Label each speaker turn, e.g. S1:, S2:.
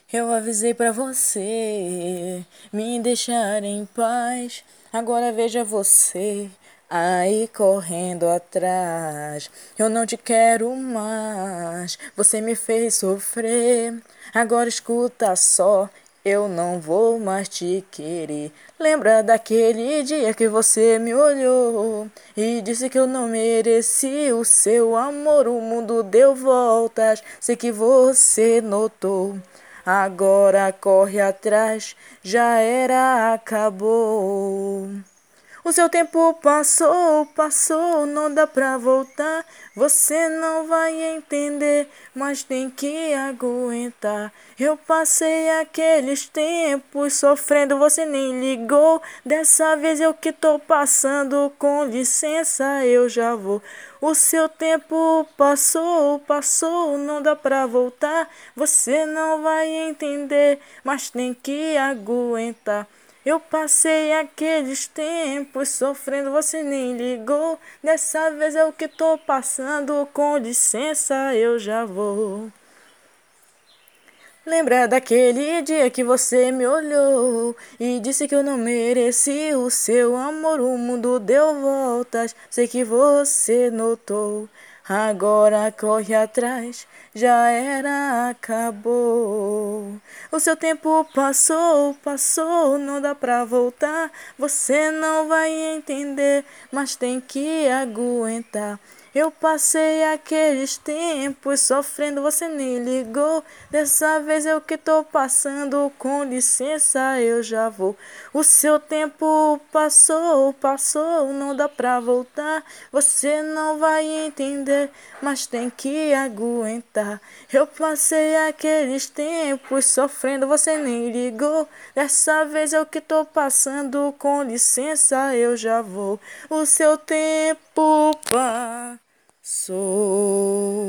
S1: Eu avisei pra você me deixar em paz. Agora veja você aí correndo atrás. Eu não te quero mais. Você me fez sofrer. Agora escuta só. Eu não vou mais te querer. Lembra daquele dia que você me olhou e disse que eu não mereci o seu amor? O mundo deu voltas, sei que você notou. Agora corre atrás, já era, acabou. O seu tempo passou, passou, não dá pra voltar. Você não vai entender, mas tem que aguentar. Eu passei aqueles tempos sofrendo, você nem ligou. Dessa vez eu que tô passando, com licença eu já vou. O seu tempo passou, passou, não dá pra voltar. Você não vai entender, mas tem que aguentar. Eu passei aqueles tempos sofrendo, você nem ligou. Dessa vez é o que tô passando, com licença eu já vou. Lembra daquele dia que você me olhou e disse que eu não mereci o seu amor? O mundo deu voltas, sei que você notou. Agora corre atrás, já era, acabou. O seu tempo passou, passou, não dá pra voltar. Você não vai entender, mas tem que aguentar. Eu passei aqueles tempos sofrendo, você nem ligou. Dessa vez eu que tô passando, com licença eu já vou. O seu tempo passou, passou, não dá pra voltar. Você não vai entender, mas tem que aguentar. Eu passei aqueles tempos sofrendo, você nem ligou. Dessa vez eu que tô passando, com licença eu já vou. O seu tempo passou.